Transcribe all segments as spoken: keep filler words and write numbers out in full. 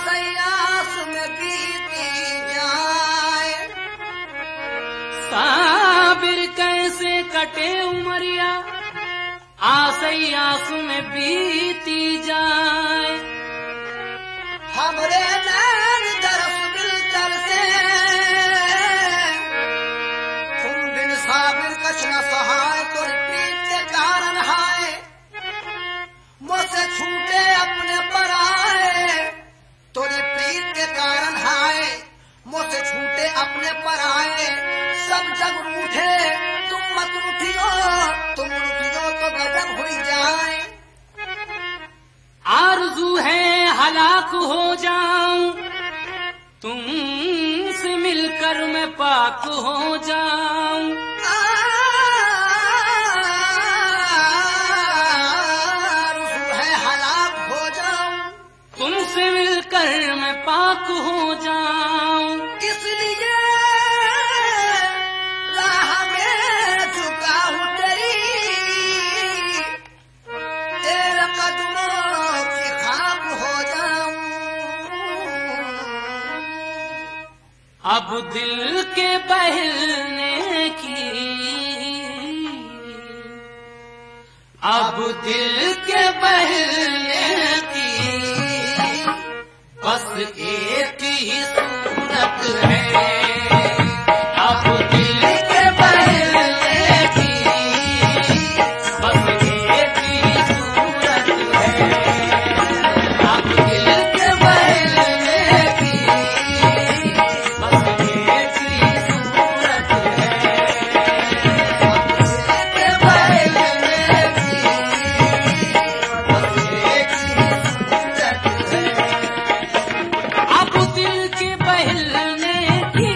आस में बीती जाए। साबिर कैसे कटे उमरिया आस आस में बीती जाए। हमरे नैन दरस बिलतर से तुम बिन साबिर कछ न सहाय। तुर प्रीत के कारण हाय मुझसे छूटे अपने पराए। तुरी प्रीत के कारण हाय मुझसे छूटे अपने पराए। सब जग रूठे तुम मत रूठियो, तुम रूठियो तो गजब हुई जाए। आरज़ू है हलाक हो जाऊं तुमसे मिलकर मैं पाक हो जाऊं। आरज़ू है हलाक हो जाऊं तुमसे मिलकर मैं पाक हो जाऊं। इसलिए राह में झुका हूं तेरी, तेरे कदमों की खाक हो जाऊं। अब दिल के बहलने की, अब दिल के बहलने की बस एक ही सूरत है। अब दिल के बहलने की बस एक ही सूरत है। अब दिल के बहलने की बस एक ही सूरत है। अब दिल के बहलने की बस एक ही सूरत है। अब दिल के बहलने की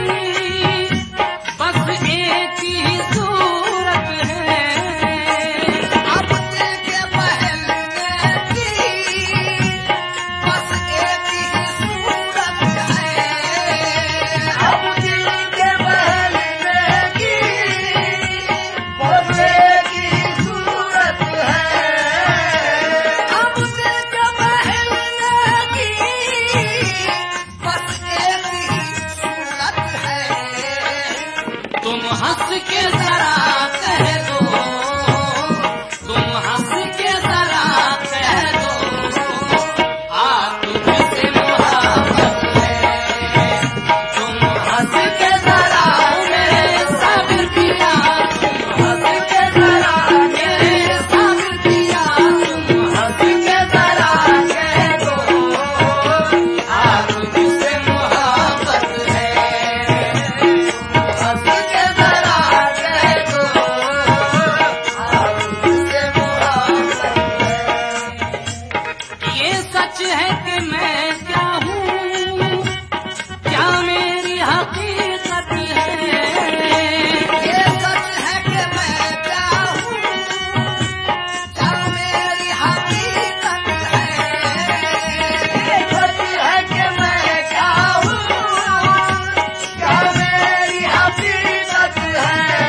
बस एक ही सूरत है। अब दिल के बहलने की बस एक ही सूरत है। अब दिल के बहलने की बस एक ही सूरत है। अब दिल के बहलने की बस एक ही सूरत है। तुम हंस के जरा कह दो, तुम हंस के जरा कह दो आ तुझसे मोहब्बत है। तुम हंस के जरा मेरे साबिर पिया, तुम हंस के जरा मेरे साबिर पिया, तुम हंस के जरा कह दो आ तुझसे मोहब्बत है। हंस के जरा कह दो आप मुझसे मोहब्बत है। ये सच है कि मैं क्या हूँ, क्या मेरी हकीकत है। ये सच है कि मैं क्या हूँ, क्या मेरी हकीकत है। ये सच है कि मैं क्या हूँ, क्या मेरी हकीकत है।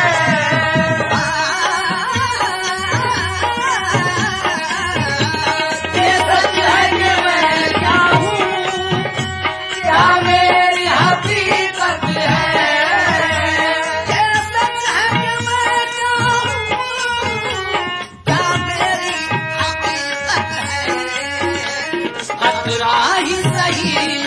ये सच है कि मैं क्या हूँ, क्या मेरी हकीकत है। ये सच है कि मैं क्या हूँ, क्या मेरी हकीकत है। खतरा ही सही